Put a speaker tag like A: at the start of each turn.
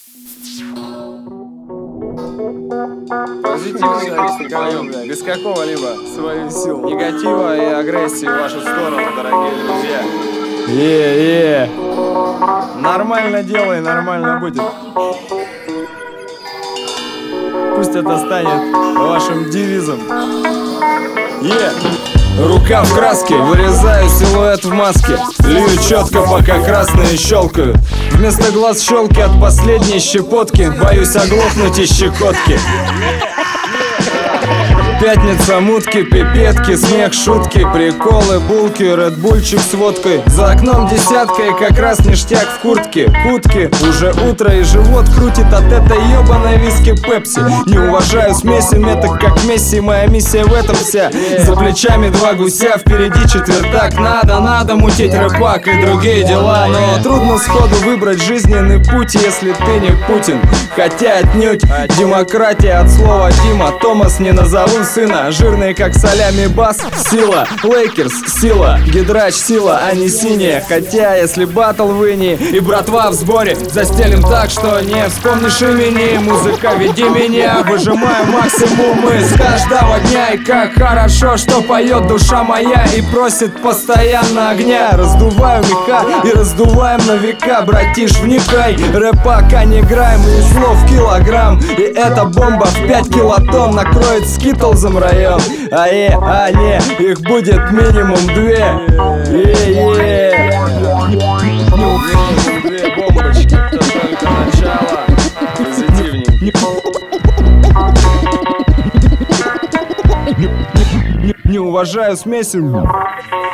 A: Позитивный, без какого-либо своей силы, негатива и агрессии в вашу сторону, дорогие друзья. Нормально делай, нормально будет. Пусть это станет вашим девизом. Рука в краске, вырезаю силуэт в маске. Лью четко, пока красные щелкают. Вместо глаз щелки от последней щепотки. Боюсь оглохнуть из щекотки. Пятница, мутки, пипетки, смех, шутки, приколы, булки, редбульчик с водкой. За окном десятка и как раз ништяк в куртке. Кутки, уже утро и живот крутит от этой ебаной виски пепси. Не уважаю смеси, меток как Месси, моя миссия в этом вся. За плечами два гуся, впереди четвертак. Надо мутить рэпак и другие дела. Но трудно сходу выбрать жизненный путь, если ты не Путин. Хотя отнюдь демократия от слова Дима. Томас не назову сына, жирный как солями бас. Сила, Лейкерс, сила, Гидрач, сила, а не синяя. Хотя если батл выни и братва в сборе, застелим так, что не вспомнишь имени. Музыка, веди меня, выжимаю максимум из каждого дня. И как хорошо, что поет душа моя и просит постоянно огня. Раздуваю меха и раздуваем на века. Братиш, вникай, рэп пока не играем. И слов килограмм, и эта бомба в 5 килотонн накроет Скитлзом район. Не, их будет минимум 2. Две бомбочки, это только начало. Позитивненько. Не уважаю смеси.